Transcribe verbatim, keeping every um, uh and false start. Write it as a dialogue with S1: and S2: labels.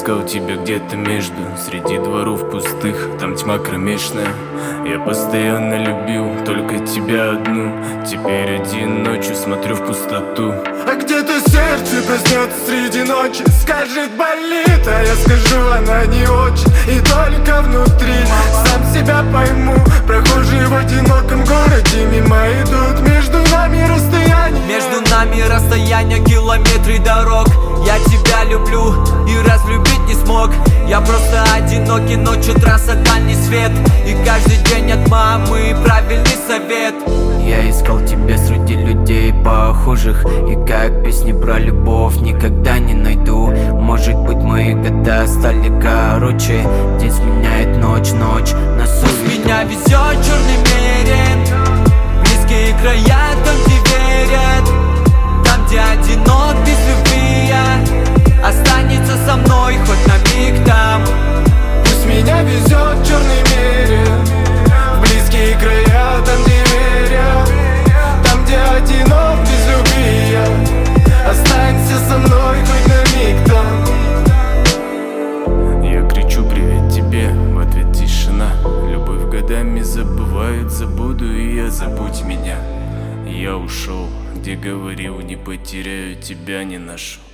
S1: искал тебя где-то между, среди дворов пустых, там тьма кромешная. Я постоянно любил только тебя одну. Теперь один ночью смотрю в пустоту.
S2: А где-то сердце проснется среди ночи, скажет болит, а я скажу, она не очень. И только внутри сам себя пойму. Прохожие в одиноком городе мимо идут, между нами расстояние.
S3: Между нами расстояние, километры дорог. Я тебя люблю и разлюбить не смог. Я просто одинокий, ночью трасса, дальний свет. И каждый день от мамы правильный совет. Я искал тебя среди людей похожих, и как песни про любовь никогда не найду. Может быть, мои года стали короче, день сменяет ночь, ночь на совесть. Пусть меня везет черный мерин, близкие края, там где верят, там где одинок без любви я. Останется со мной хоть на миг там.
S2: Пусть меня везет черный мерин, в близкие края, там где верят, там где одинок без любви я. Останься со мной хоть на миг там.
S1: Я кричу привет тебе, в ответ тишина. Любовь годами забывают, забуду и я, забудь меня. Я ушел, где говорил, не потеряю тебя, не нашу.